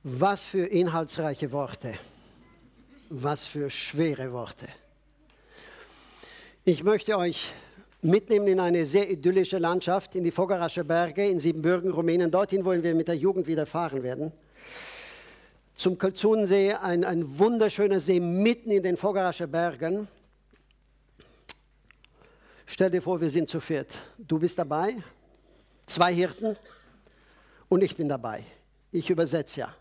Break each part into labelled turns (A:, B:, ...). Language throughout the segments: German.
A: Was für inhaltsreiche Worte, was für schwere Worte. Ich möchte euch mitnehmen in eine sehr idyllische Landschaft, in die Fogarasche Berge, in Siebenbürgen, Rumänien. Dorthin wollen wir mit der Jugend wieder fahren werden. Zum Kölzunensee, ein wunderschöner See mitten in den Fogarasche Bergen. Stell dir vor, wir sind zu viert. Du bist dabei, 2 Hirten und ich bin dabei. Ich übersetze ja.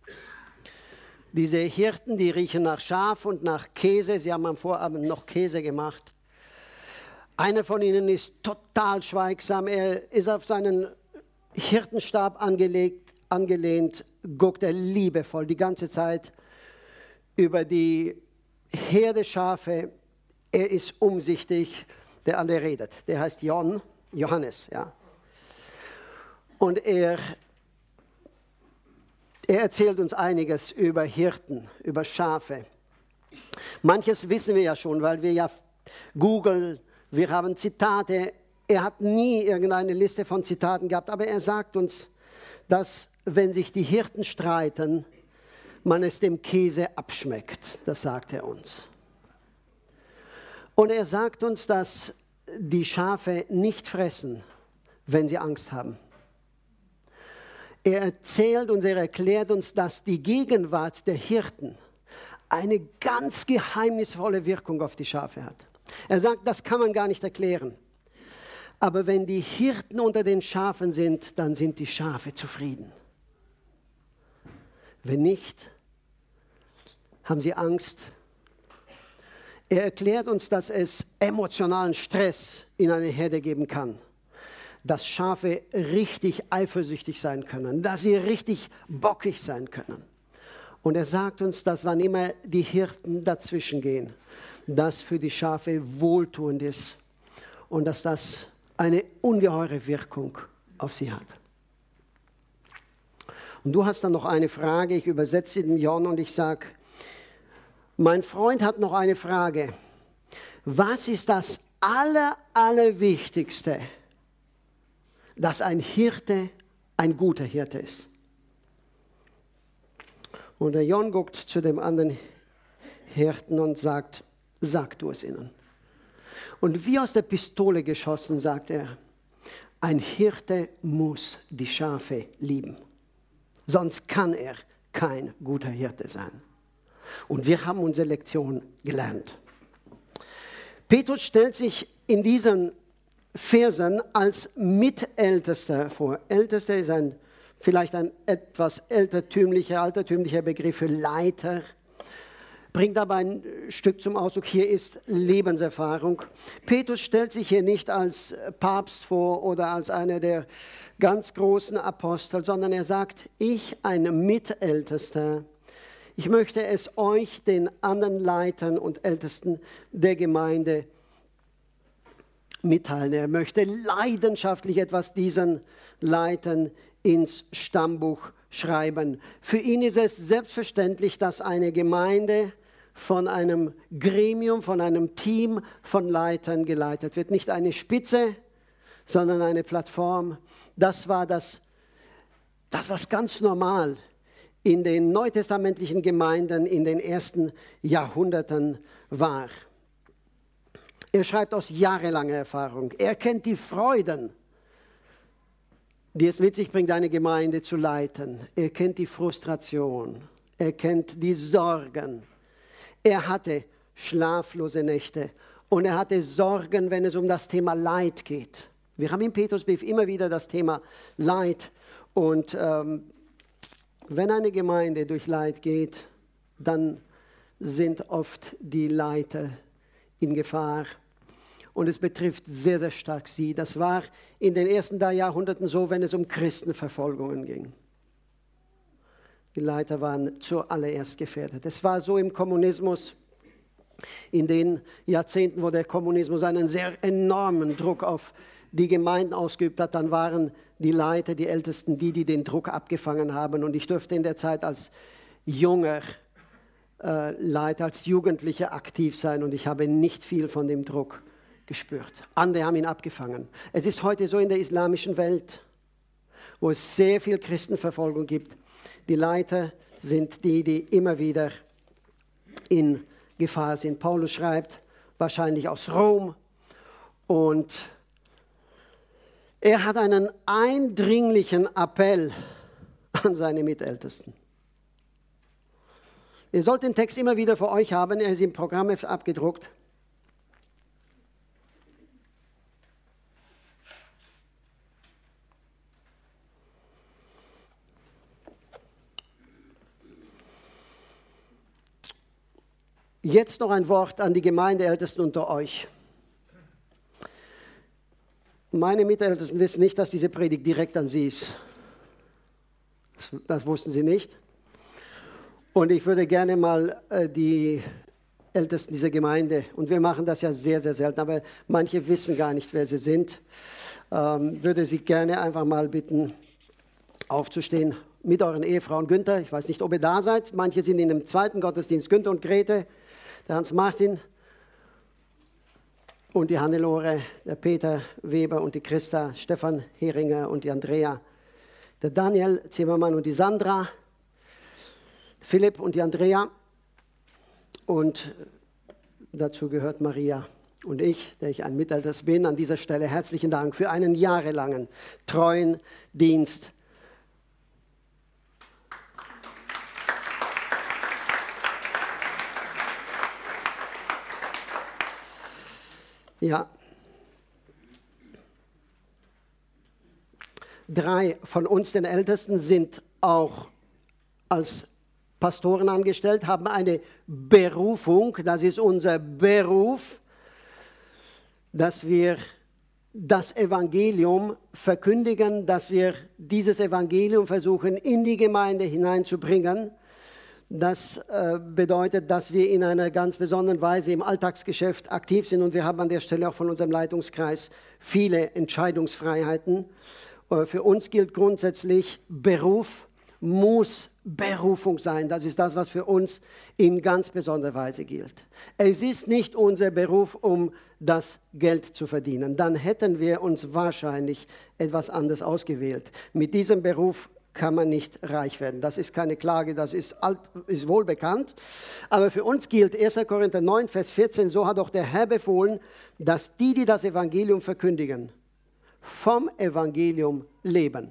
A: Diese Hirten, die riechen nach Schaf und nach Käse. Sie haben am Vorabend noch Käse gemacht. Einer von ihnen ist total schweigsam. Er ist auf seinen Hirtenstab angelehnt, guckt er liebevoll die ganze Zeit über die Herde Schafe. Er ist umsichtig. Der andere redet. Der heißt Johannes. Ja. Und er erzählt uns einiges über Hirten, über Schafe. Manches wissen wir ja schon, weil wir ja googeln, wir haben Zitate. Er hat nie irgendeine Liste von Zitaten gehabt, aber er sagt uns, dass wenn sich die Hirten streiten, man es dem Käse abschmeckt. Das sagt er uns. Und er sagt uns, dass die Schafe nicht fressen, wenn sie Angst haben. Er erzählt uns, er erklärt uns, dass die Gegenwart der Hirten eine ganz geheimnisvolle Wirkung auf die Schafe hat. Er sagt, das kann man gar nicht erklären. Aber wenn die Hirten unter den Schafen sind, dann sind die Schafe zufrieden. Wenn nicht, haben sie Angst. Er erklärt uns, dass es emotionalen Stress in einer Herde geben kann. Dass Schafe richtig eifersüchtig sein können, dass sie richtig bockig sein können. Und er sagt uns, dass wann immer die Hirten dazwischen gehen, das für die Schafe wohltuend ist und dass das eine ungeheure Wirkung auf sie hat. Und du hast dann noch eine Frage, ich übersetze den Jon und ich sage, mein Freund hat noch eine Frage. Was ist das Allerwichtigste, dass ein Hirte ein guter Hirte ist? Und der Jon guckt zu dem anderen Hirten und sagt, sag du es ihnen. Und wie aus der Pistole geschossen sagt er, ein Hirte muss die Schafe lieben. Sonst kann er kein guter Hirte sein. Und wir haben unsere Lektion gelernt. Petrus stellt sich in diesen Versen als Mitältester vor. Ältester ist vielleicht ein etwas altertümlicher Begriff für Leiter. Bringt aber ein Stück zum Ausdruck, hier ist Lebenserfahrung. Petrus stellt sich hier nicht als Papst vor oder als einer der ganz großen Apostel, sondern er sagt, ich, ein Mitältester, ich möchte es euch, den anderen Leitern und Ältesten der Gemeinde, mitteilen. Er möchte leidenschaftlich etwas diesen Leitern ins Stammbuch schreiben. Für ihn ist es selbstverständlich, dass eine Gemeinde von einem Gremium, von einem Team von Leitern geleitet wird. Nicht eine Spitze, sondern eine Plattform. Das war das, was ganz normal in den neutestamentlichen Gemeinden in den ersten Jahrhunderten war. Er schreibt aus jahrelanger Erfahrung. Er kennt die Freuden, die es mit sich bringt, eine Gemeinde zu leiten. Er kennt die Frustration. Er kennt die Sorgen. Er hatte schlaflose Nächte und er hatte Sorgen, wenn es um das Thema Leid geht. Wir haben im Petrusbrief immer wieder das Thema Leid. Und wenn eine Gemeinde durch Leid geht, dann sind oft die Leiter in Gefahr. Und es betrifft sehr, sehr stark sie. Das war in den ersten 3 Jahrhunderten so, wenn es um Christenverfolgungen ging. Die Leiter waren zuallererst gefährdet. Es war so im Kommunismus, in den Jahrzehnten, wo der Kommunismus einen sehr enormen Druck auf die Gemeinden ausgeübt hat, dann waren die Leiter, die Ältesten, die den Druck abgefangen haben. Und ich durfte in der Zeit als junger Leiter, als Jugendlicher aktiv sein und ich habe nicht viel von dem Druck gespürt. Andere haben ihn abgefangen. Es ist heute so in der islamischen Welt, wo es sehr viel Christenverfolgung gibt. Die Leiter sind die, die immer wieder in Gefahr sind. Paulus schreibt wahrscheinlich aus Rom und er hat einen eindringlichen Appell an seine Mitältesten. Ihr sollt den Text immer wieder vor euch haben, er ist im Programm abgedruckt. Jetzt noch ein Wort an die Gemeindeältesten unter euch. Meine Mitältesten wissen nicht, dass diese Predigt direkt an sie ist. Das wussten sie nicht. Und ich würde gerne mal die Ältesten dieser Gemeinde, und wir machen das ja sehr, sehr selten, aber manche wissen gar nicht, wer sie sind, würde sie gerne einfach mal bitten, aufzustehen mit euren Ehefrauen. Günther, ich weiß nicht, ob ihr da seid. Manche sind in dem zweiten Gottesdienst. Günther und Grete, der Hans-Martin und die Hannelore, der Peter Weber und die Christa, Stefan Heringer und die Andrea, der Daniel Zimmermann und die Sandra, Philipp und die Andrea und dazu gehört Maria und ich, der ich ein Mitältester bin. An dieser Stelle herzlichen Dank für einen jahrelangen treuen Dienst. Ja. 3 von uns, den Ältesten, sind auch als Pastoren angestellt, haben eine Berufung, das ist unser Beruf, dass wir das Evangelium verkündigen, dass wir dieses Evangelium versuchen in die Gemeinde hineinzubringen. Das bedeutet, dass wir in einer ganz besonderen Weise im Alltagsgeschäft aktiv sind und wir haben an der Stelle auch von unserem Leitungskreis viele Entscheidungsfreiheiten. Für uns gilt grundsätzlich, Beruf muss Berufung sein. Das ist das, was für uns in ganz besonderer Weise gilt. Es ist nicht unser Beruf, um das Geld zu verdienen. Dann hätten wir uns wahrscheinlich etwas anderes ausgewählt. Mit diesem Beruf kann man nicht reich werden. Das ist keine Klage, das ist wohl bekannt. Aber für uns gilt 1. Korinther 9, Vers 14, so hat auch der Herr befohlen, dass die das Evangelium verkündigen, vom Evangelium leben.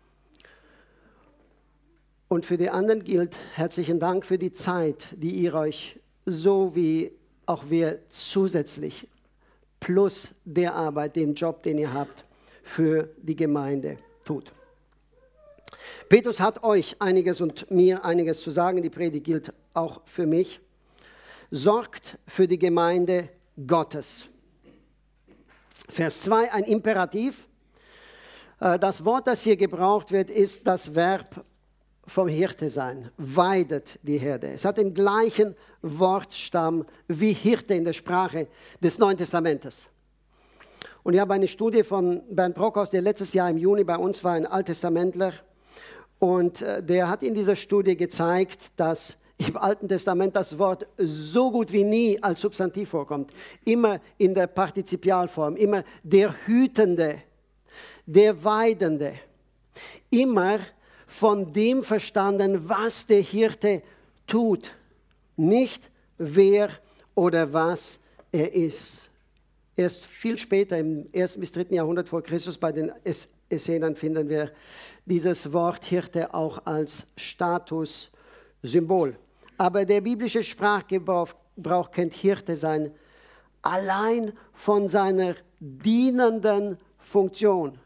A: Und für die anderen gilt herzlichen Dank für die Zeit, die ihr euch, so wie auch wir zusätzlich, plus der Arbeit, dem Job, den ihr habt, für die Gemeinde tut. Petrus hat euch einiges und mir einiges zu sagen, die Predigt gilt auch für mich. Sorgt für die Gemeinde Gottes. Vers 2, ein Imperativ. Das Wort, das hier gebraucht wird, ist das Verb vom Hirte sein. Weidet die Herde. Es hat den gleichen Wortstamm wie Hirte in der Sprache des Neuen Testamentes. Und ich habe eine Studie von Bernd Brockhaus, der letztes Jahr im Juni bei uns war, ein Alttestamentler. Und der hat in dieser Studie gezeigt, dass im Alten Testament das Wort so gut wie nie als Substantiv vorkommt. Immer in der Partizipialform, immer der Hütende, der Weidende. Immer von dem verstanden, was der Hirte tut, nicht wer oder was er ist. Erst viel später, im 1. bis 3. Jahrhundert vor Christus, bei den Essenern finden wir dieses Wort Hirte auch als Statussymbol. Aber der biblische Sprachgebrauch kennt Hirte sein allein von seiner dienenden Funktion.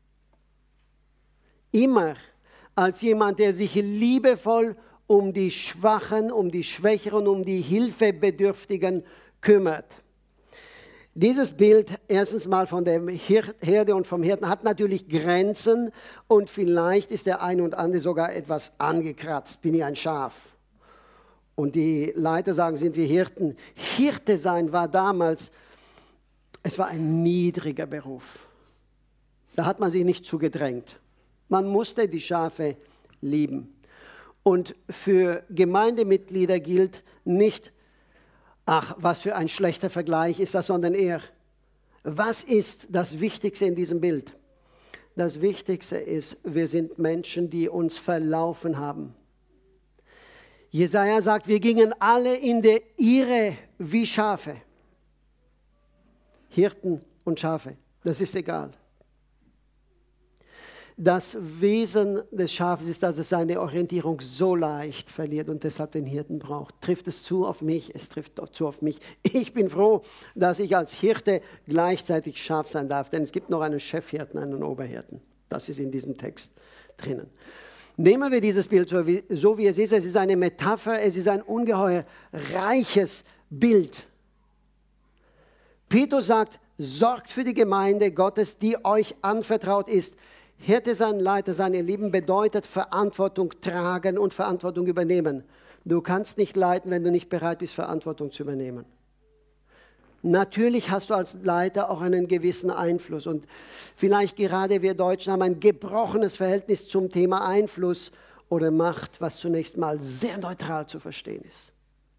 A: Immer als jemand, der sich liebevoll um die Schwachen, um die Schwächeren, um die Hilfebedürftigen kümmert. Dieses Bild, erstens mal von der Herde und vom Hirten, hat natürlich Grenzen und vielleicht ist der eine und andere sogar etwas angekratzt. Bin ich ein Schaf? Und die Leiter sagen, sind wir Hirten? Hirte sein war damals, es war ein niedriger Beruf. Da hat man sich nicht zugedrängt. Man musste die Schafe lieben. Und für Gemeindemitglieder gilt nicht, ach, was für ein schlechter Vergleich ist das, sondern eher, was ist das Wichtigste in diesem Bild? Das Wichtigste ist, wir sind Menschen, die uns verlaufen haben. Jesaja sagt, wir gingen alle in der Irre wie Schafe. Hirten und Schafe, das ist egal. Das Wesen des Schafes ist, dass es seine Orientierung so leicht verliert und deshalb den Hirten braucht. Trifft es zu auf mich? Es trifft zu auf mich. Ich bin froh, dass ich als Hirte gleichzeitig Schaf sein darf, denn es gibt noch einen Chefhirten, einen Oberhirten. Das ist in diesem Text drinnen. Nehmen wir dieses Bild so wie es ist. Es ist eine Metapher, es ist ein ungeheuer reiches Bild. Petrus sagt, sorgt für die Gemeinde Gottes, die euch anvertraut ist. Hirte sein, Leiter sein, ihr Lieben, bedeutet Verantwortung tragen und Verantwortung übernehmen. Du kannst nicht leiten, wenn du nicht bereit bist, Verantwortung zu übernehmen. Natürlich hast du als Leiter auch einen gewissen Einfluss und vielleicht gerade wir Deutschen haben ein gebrochenes Verhältnis zum Thema Einfluss oder Macht, was zunächst mal sehr neutral zu verstehen ist.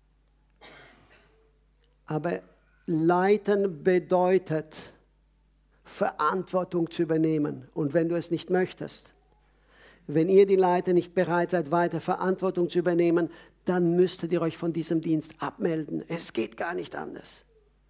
A: Aber Leiten bedeutet Verantwortung zu übernehmen. Und wenn du es nicht möchtest, wenn ihr die Leiter nicht bereit seid, weiter Verantwortung zu übernehmen, dann müsstet ihr euch von diesem Dienst abmelden. Es geht gar nicht anders.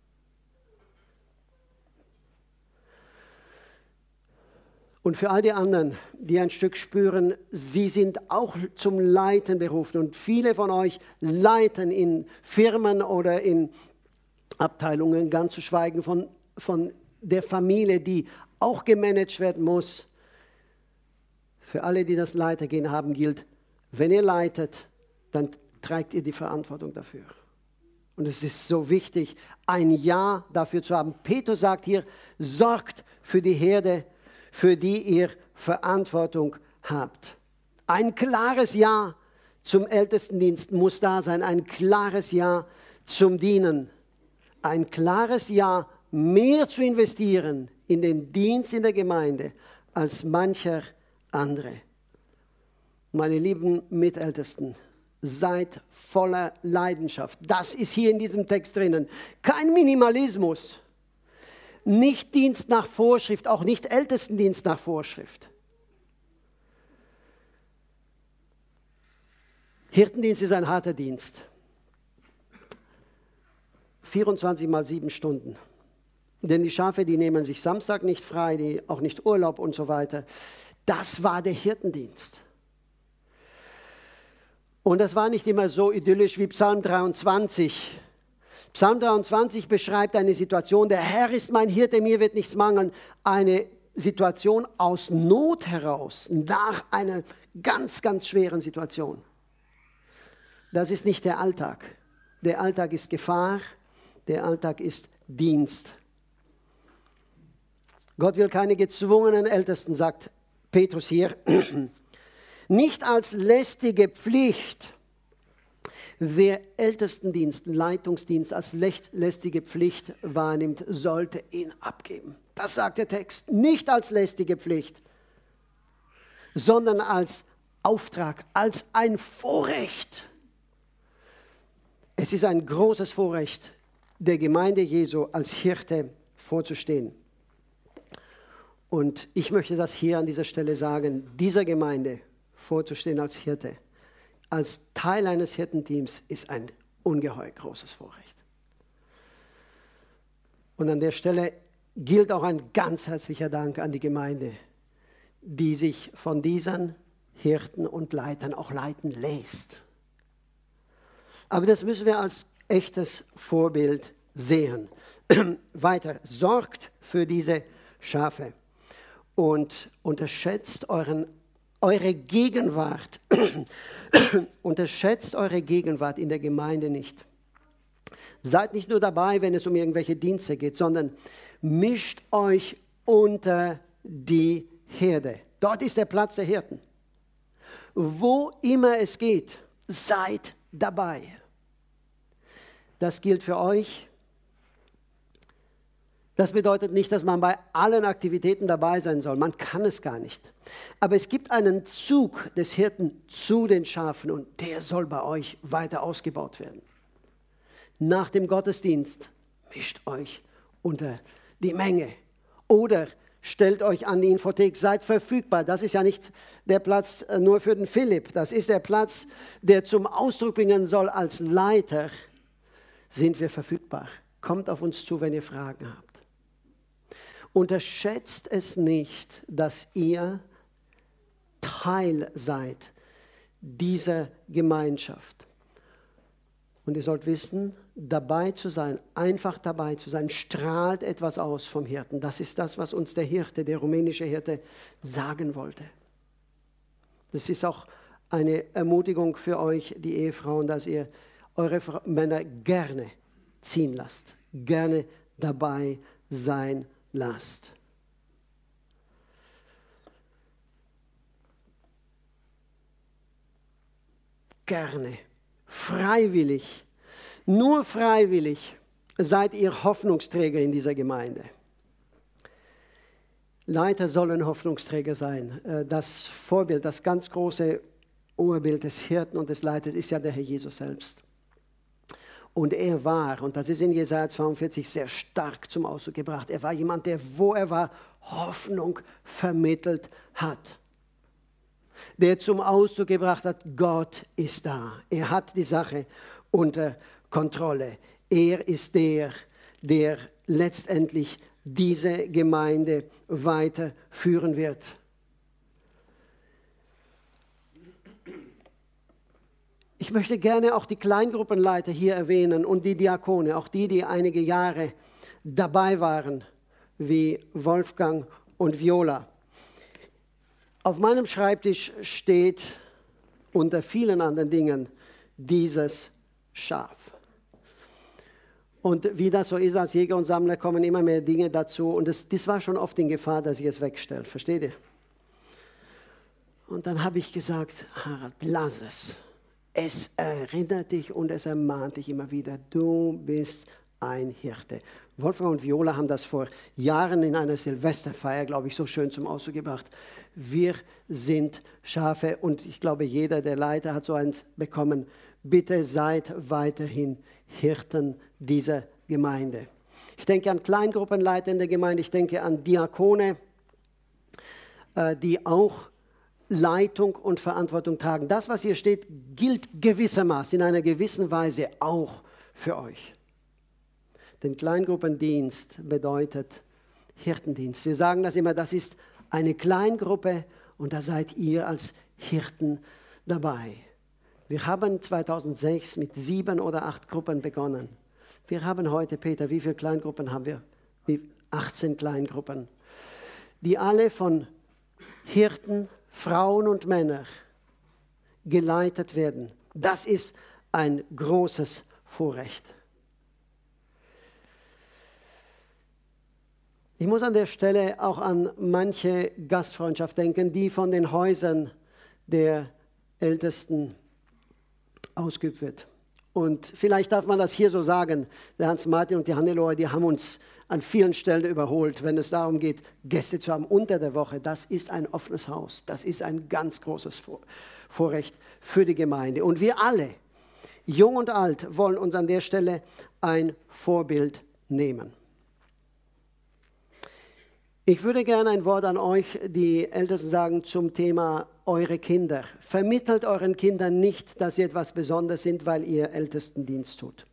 A: Und für all die anderen, die ein Stück spüren, sie sind auch zum Leiten berufen. Und viele von euch leiten in Firmen oder in Abteilungen, ganz zu schweigen von der Familie, die auch gemanagt werden muss. Für alle, die das Leitergehen haben, gilt, wenn ihr leitet, dann tragt ihr die Verantwortung dafür. Und es ist so wichtig, ein Ja dafür zu haben. Petrus sagt hier, sorgt für die Herde, für die ihr Verantwortung habt. Ein klares Ja zum Ältestendienst muss da sein, ein klares Ja zum Dienen, ein klares Ja mehr zu investieren in den Dienst in der Gemeinde als mancher andere. Meine lieben Mitältesten, seid voller Leidenschaft. Das ist hier in diesem Text drinnen. Kein Minimalismus, nicht Dienst nach Vorschrift, auch nicht Ältestendienst nach Vorschrift. Hirtendienst ist ein harter Dienst. 24 mal 7 Stunden. Denn die Schafe, die nehmen sich Samstag nicht frei, die auch nicht Urlaub und so weiter. Das war der Hirtendienst. Und das war nicht immer so idyllisch wie Psalm 23. Psalm 23 beschreibt eine Situation, der Herr ist mein Hirte, mir wird nichts mangeln. Eine Situation aus Not heraus, nach einer ganz, ganz schweren Situation. Das ist nicht der Alltag. Der Alltag ist Gefahr, der Alltag ist Dienst. Gott will keine gezwungenen Ältesten, sagt Petrus hier. Nicht als lästige Pflicht. Wer Ältestendienst, Leitungsdienst als lästige Pflicht wahrnimmt, sollte ihn abgeben. Das sagt der Text. Nicht als lästige Pflicht, sondern als Auftrag, als ein Vorrecht. Es ist ein großes Vorrecht, der Gemeinde Jesu als Hirte vorzustehen. Und ich möchte das hier an dieser Stelle sagen, dieser Gemeinde vorzustehen als Hirte, als Teil eines Hirtenteams, ist ein ungeheuer großes Vorrecht. Und an der Stelle gilt auch ein ganz herzlicher Dank an die Gemeinde, die sich von diesen Hirten und Leitern auch leiten lässt. Aber das müssen wir als echtes Vorbild sehen. Weiter, sorgt für diese Schafe und unterschätzt eure Gegenwart. Unterschätzt eure Gegenwart in der Gemeinde nicht. Seid nicht nur dabei, wenn es um irgendwelche Dienste geht, sondern mischt euch unter die Herde. Dort ist der Platz der Hirten. Wo immer es geht, seid dabei. Das gilt für euch. Das bedeutet nicht, dass man bei allen Aktivitäten dabei sein soll. Man kann es gar nicht. Aber es gibt einen Zug des Hirten zu den Schafen und der soll bei euch weiter ausgebaut werden. Nach dem Gottesdienst mischt euch unter die Menge oder stellt euch an die Infothek, seid verfügbar. Das ist ja nicht der Platz nur für den Philipp. Das ist der Platz, der zum Ausdruck bringen soll, als Leiter sind wir verfügbar. Kommt auf uns zu, wenn ihr Fragen habt. Unterschätzt es nicht, dass ihr Teil seid dieser Gemeinschaft. Und ihr sollt wissen, dabei zu sein, einfach dabei zu sein, strahlt etwas aus vom Hirten. Das ist das, was uns der Hirte, der rumänische Hirte, sagen wollte. Das ist auch eine Ermutigung für euch, die Ehefrauen, dass ihr eure Männer gerne ziehen lasst, gerne dabei sein lasst. Gerne, freiwillig, nur freiwillig seid ihr Hoffnungsträger in dieser Gemeinde. Leiter sollen Hoffnungsträger sein. Das Vorbild, das ganz große Urbild des Hirten und des Leiters ist ja der Herr Jesus selbst. Und er war, und das ist in Jesaja 42 sehr stark zum Ausdruck gebracht, er war jemand, der, wo er war, Hoffnung vermittelt hat. Der zum Ausdruck gebracht hat, Gott ist da. Er hat die Sache unter Kontrolle. Er ist der letztendlich diese Gemeinde weiterführen wird. Ich möchte gerne auch die Kleingruppenleiter hier erwähnen und die Diakone, auch die einige Jahre dabei waren, wie Wolfgang und Viola. Auf meinem Schreibtisch steht unter vielen anderen Dingen dieses Schaf. Und wie das so ist, als Jäger und Sammler kommen immer mehr Dinge dazu. Und das war schon oft in Gefahr, dass ich es wegstelle. Versteht ihr? Und dann habe ich gesagt, Harald, lass es. Es erinnert dich und es ermahnt dich immer wieder. Du bist ein Hirte. Wolfgang und Viola haben das vor Jahren in einer Silvesterfeier, glaube ich, so schön zum Ausdruck gebracht. Wir sind Schafe und ich glaube, jeder der Leiter hat so eins bekommen. Bitte seid weiterhin Hirten dieser Gemeinde. Ich denke an Kleingruppenleiter in der Gemeinde, ich denke an Diakone, die auch Leitung und Verantwortung tragen. Das, was hier steht, gilt gewissermaßen, in einer gewissen Weise auch für euch. Denn Kleingruppendienst bedeutet Hirtendienst. Wir sagen das immer, das ist eine Kleingruppe und da seid ihr als Hirten dabei. Wir haben 2006 mit 7 oder 8 Gruppen begonnen. Wir haben heute, Peter, wie viele Kleingruppen haben wir? 18 Kleingruppen, die alle von Hirten, Frauen und Männern geleitet werden. Das ist ein großes Vorrecht. Ich muss an der Stelle auch an manche Gastfreundschaft denken, die von den Häusern der Ältesten ausgeübt wird. Und vielleicht darf man das hier so sagen, der Hans-Martin und die Hannelore, die haben uns an vielen Stellen überholt, wenn es darum geht, Gäste zu haben unter der Woche. Das ist ein offenes Haus, das ist ein ganz großes Vorrecht für die Gemeinde. Und wir alle, jung und alt, wollen uns an der Stelle ein Vorbild nehmen. Ich würde gerne ein Wort an euch, die Ältesten, sagen zum Thema eure Kinder. Vermittelt euren Kindern nicht, dass sie etwas Besonderes sind, weil ihr Ältestendienst tut.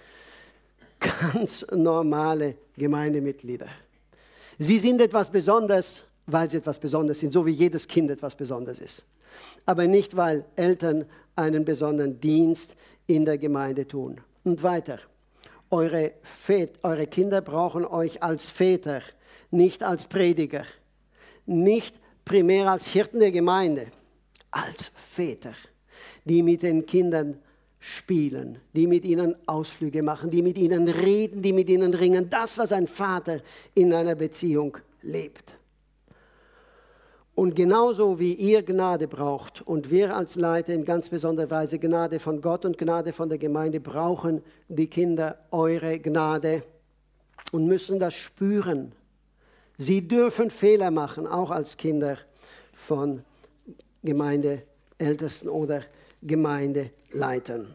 A: Ganz normale Gemeindemitglieder. Sie sind etwas Besonderes, weil sie etwas Besonderes sind, so wie jedes Kind etwas Besonderes ist. Aber nicht, weil Eltern einen besonderen Dienst in der Gemeinde tun. Und weiter. Eure Kinder brauchen euch als Väter, nicht als Prediger, nicht primär als Hirten der Gemeinde, als Väter, die mit den Kindern spielen, die mit ihnen Ausflüge machen, die mit ihnen reden, die mit ihnen ringen. Das, was ein Vater in einer Beziehung lebt. Und genauso wie ihr Gnade braucht und wir als Leiter in ganz besonderer Weise Gnade von Gott und Gnade von der Gemeinde, brauchen die Kinder eure Gnade und müssen das spüren. Sie dürfen Fehler machen, auch als Kinder von Gemeindeältesten oder Gemeindeleitern.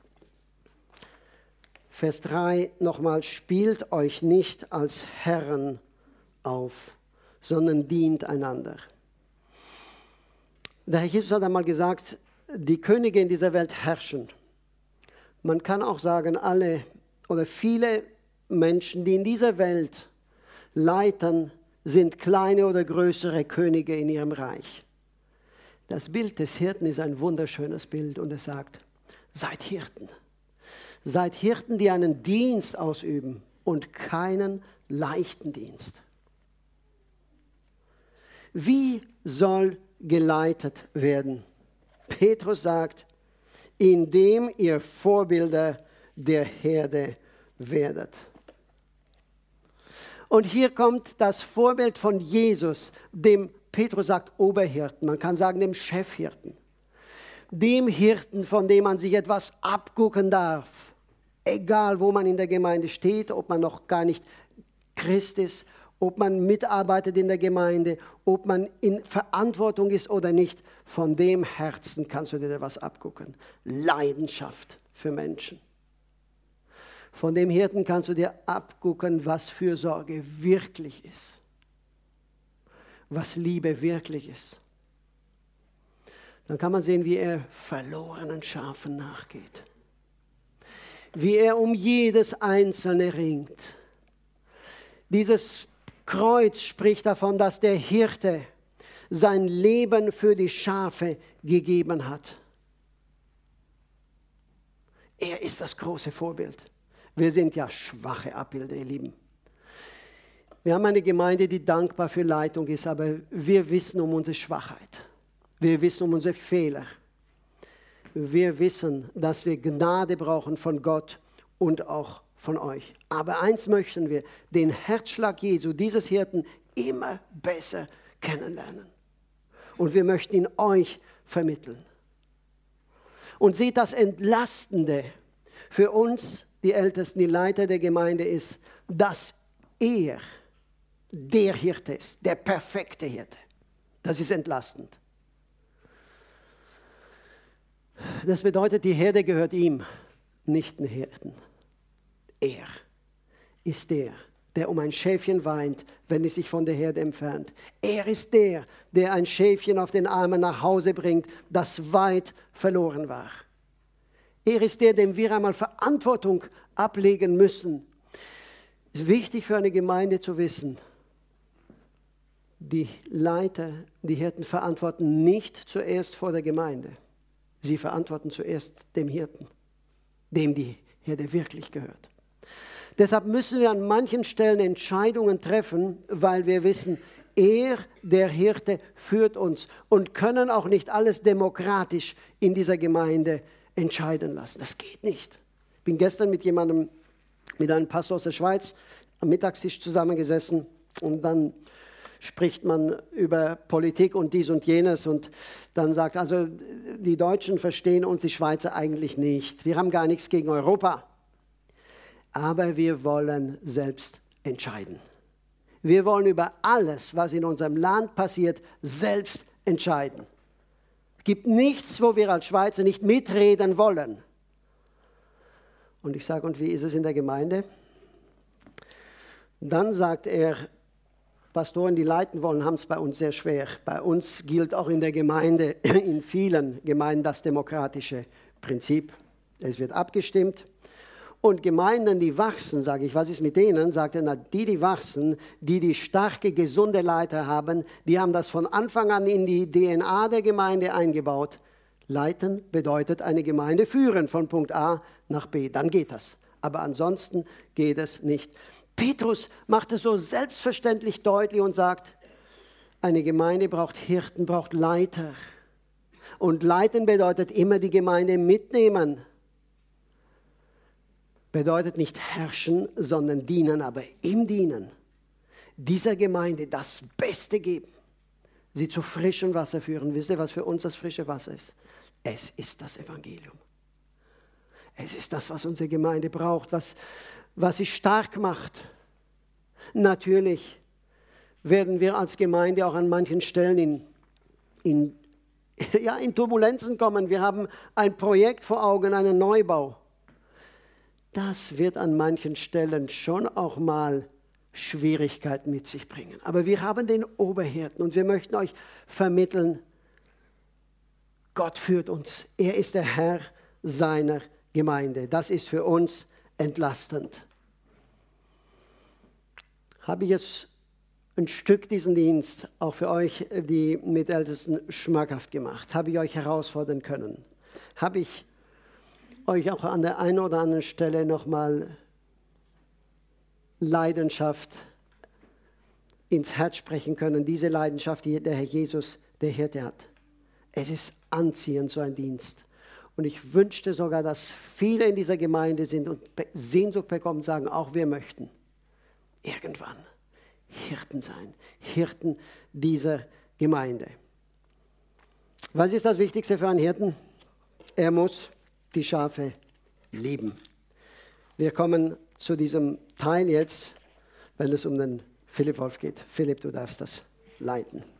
A: Vers 3 nochmal, spielt euch nicht als Herren auf, sondern dient einander. Der Herr Jesus hat einmal gesagt, die Könige in dieser Welt herrschen. Man kann auch sagen, alle oder viele Menschen, die in dieser Welt leiten, sind kleine oder größere Könige in ihrem Reich. Das Bild des Hirten ist ein wunderschönes Bild und es sagt, seid Hirten. Seid Hirten, die einen Dienst ausüben und keinen leichten Dienst. Wie soll geleitet werden? Petrus sagt, indem ihr Vorbilder der Herde werdet. Und hier kommt das Vorbild von Jesus, dem Petrus sagt Oberhirten, man kann sagen dem Chefhirten. Dem Hirten, von dem man sich etwas abgucken darf. Egal, wo man in der Gemeinde steht, ob man noch gar nicht Christ ist, ob man mitarbeitet in der Gemeinde, ob man in Verantwortung ist oder nicht, von dem Herzen kannst du dir etwas abgucken. Leidenschaft für Menschen. Von dem Hirten kannst du dir abgucken, was Fürsorge wirklich ist. Was Liebe wirklich ist. Dann kann man sehen, wie er verlorenen Schafen nachgeht. Wie er um jedes Einzelne ringt. Dieses Kreuz spricht davon, dass der Hirte sein Leben für die Schafe gegeben hat. Er ist das große Vorbild. Wir sind ja schwache Abbilder, ihr Lieben. Wir haben eine Gemeinde, die dankbar für Leitung ist, aber wir wissen um unsere Schwachheit. Wir wissen um unsere Fehler. Wir wissen, dass wir Gnade brauchen von Gott und auch von euch. Aber eins möchten wir, den Herzschlag Jesu, dieses Hirten, immer besser kennenlernen. Und wir möchten ihn euch vermitteln. Und seht, das Entlastende für uns, die Ältesten, die Leiter der Gemeinde ist, dass er der Hirte ist, der perfekte Hirte. Das ist entlastend. Das bedeutet, die Herde gehört ihm, nicht den Hirten. Er ist der um ein Schäfchen weint, wenn es sich von der Herde entfernt. Er ist der ein Schäfchen auf den Armen nach Hause bringt, das weit verloren war. Er ist der, dem wir einmal Verantwortung ablegen müssen. Es ist wichtig für eine Gemeinde zu wissen, die Leiter, die Hirten verantworten nicht zuerst vor der Gemeinde. Sie verantworten zuerst dem Hirten, dem die Herde wirklich gehört. Deshalb müssen wir an manchen Stellen Entscheidungen treffen, weil wir wissen, er, der Hirte, führt uns und können auch nicht alles demokratisch in dieser Gemeinde entscheiden lassen. Das geht nicht. Ich bin gestern mit einem Pastor aus der Schweiz am Mittagstisch zusammengesessen und dann spricht man über Politik und dies und jenes und dann sagt, also die Deutschen verstehen uns, die Schweizer eigentlich nicht. Wir haben gar nichts gegen Europa. Aber wir wollen selbst entscheiden. Wir wollen über alles, was in unserem Land passiert, selbst entscheiden. Es gibt nichts, wo wir als Schweizer nicht mitreden wollen. Und ich sage, und wie ist es in der Gemeinde? Dann sagt er, Pastoren, die leiten wollen, haben es bei uns sehr schwer. Bei uns gilt auch in der Gemeinde, in vielen Gemeinden, das demokratische Prinzip. Es wird abgestimmt. Und Gemeinden, die wachsen, sage ich, was ist mit denen? Sagt er, na, die wachsen, die starke, gesunde Leiter haben, die haben das von Anfang an in die DNA der Gemeinde eingebaut. Leiten bedeutet eine Gemeinde führen von Punkt A nach B, dann geht das. Aber ansonsten geht es nicht. Petrus macht es so selbstverständlich deutlich und sagt, eine Gemeinde braucht Hirten, braucht Leiter. Und leiten bedeutet immer die Gemeinde mitnehmen. Bedeutet nicht herrschen, sondern dienen, aber im Dienen dieser Gemeinde das Beste geben. Sie zu frischem Wasser führen. Wisst ihr, was für uns das frische Wasser ist? Es ist das Evangelium. Es ist das, was unsere Gemeinde braucht, was sie stark macht. Natürlich werden wir als Gemeinde auch an manchen Stellen in Turbulenzen kommen. Wir haben ein Projekt vor Augen, einen Neubau. Das wird an manchen Stellen schon auch mal Schwierigkeiten mit sich bringen. Aber wir haben den Oberhirten und wir möchten euch vermitteln, Gott führt uns. Er ist der Herr seiner Gemeinde. Das ist für uns entlastend. Habe ich jetzt ein Stück diesen Dienst auch für euch, die Mitältesten, schmackhaft gemacht? Habe ich euch herausfordern können? Habe ich euch auch an der einen oder anderen Stelle nochmal Leidenschaft ins Herz sprechen können? Diese Leidenschaft, die der Herr Jesus, der Hirte, hat. Es ist anziehend, so ein Dienst. Und ich wünschte sogar, dass viele in dieser Gemeinde sind und Sehnsucht bekommen und sagen, auch wir möchten irgendwann Hirten sein, Hirten dieser Gemeinde. Was ist das Wichtigste für einen Hirten? Er muss die Schafe lieben. Wir kommen zu diesem Teil jetzt, wenn es um den Philipp Wolf geht. Philipp, du darfst das leiten.